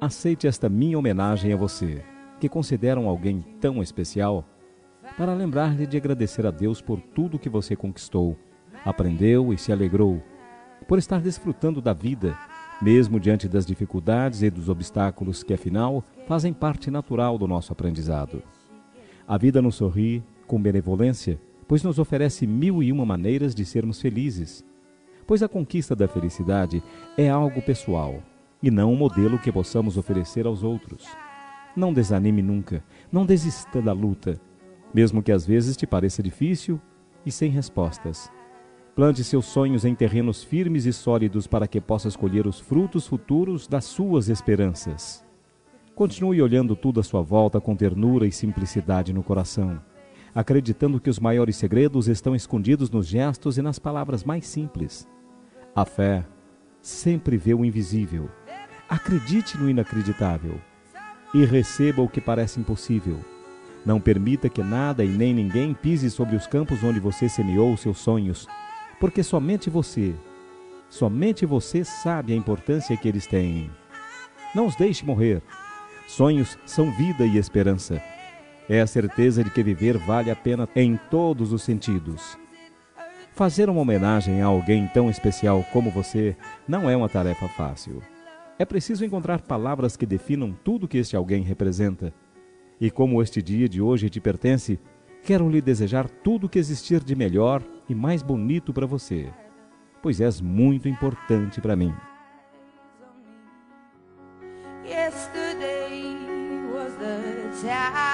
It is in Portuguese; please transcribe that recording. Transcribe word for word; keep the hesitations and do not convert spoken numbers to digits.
Aceite esta minha homenagem a você, que consideram alguém tão especial, para lembrar-lhe de agradecer a Deus por tudo que você conquistou, aprendeu e se alegrou, por estar desfrutando da vida, mesmo diante das dificuldades e dos obstáculos que, afinal, fazem parte natural do nosso aprendizado. A vida nos sorri com benevolência, pois nos oferece mil e uma maneiras de sermos felizes, pois a conquista da felicidade é algo pessoal e não um modelo que possamos oferecer aos outros. Não desanime nunca, não desista da luta, mesmo que às vezes te pareça difícil e sem respostas. Plante seus sonhos em terrenos firmes e sólidos para que possas colher os frutos futuros das suas esperanças. Continue olhando tudo à sua volta com ternura e simplicidade no coração, acreditando que os maiores segredos estão escondidos nos gestos e nas palavras mais simples. A fé sempre vê o invisível. Acredite no inacreditável e receba o que parece impossível. Não permita que nada e nem ninguém pise sobre os campos onde você semeou os seus sonhos, porque somente você, somente você sabe a importância que eles têm. Não os deixe morrer. Sonhos são vida e esperança. É a certeza de que viver vale a pena em todos os sentidos. Fazer uma homenagem a alguém tão especial como você não é uma tarefa fácil. É preciso encontrar palavras que definam tudo que este alguém representa. E como este dia de hoje te pertence, quero lhe desejar tudo que existir de melhor e mais bonito para você, pois és muito importante para mim. Yesterday was the time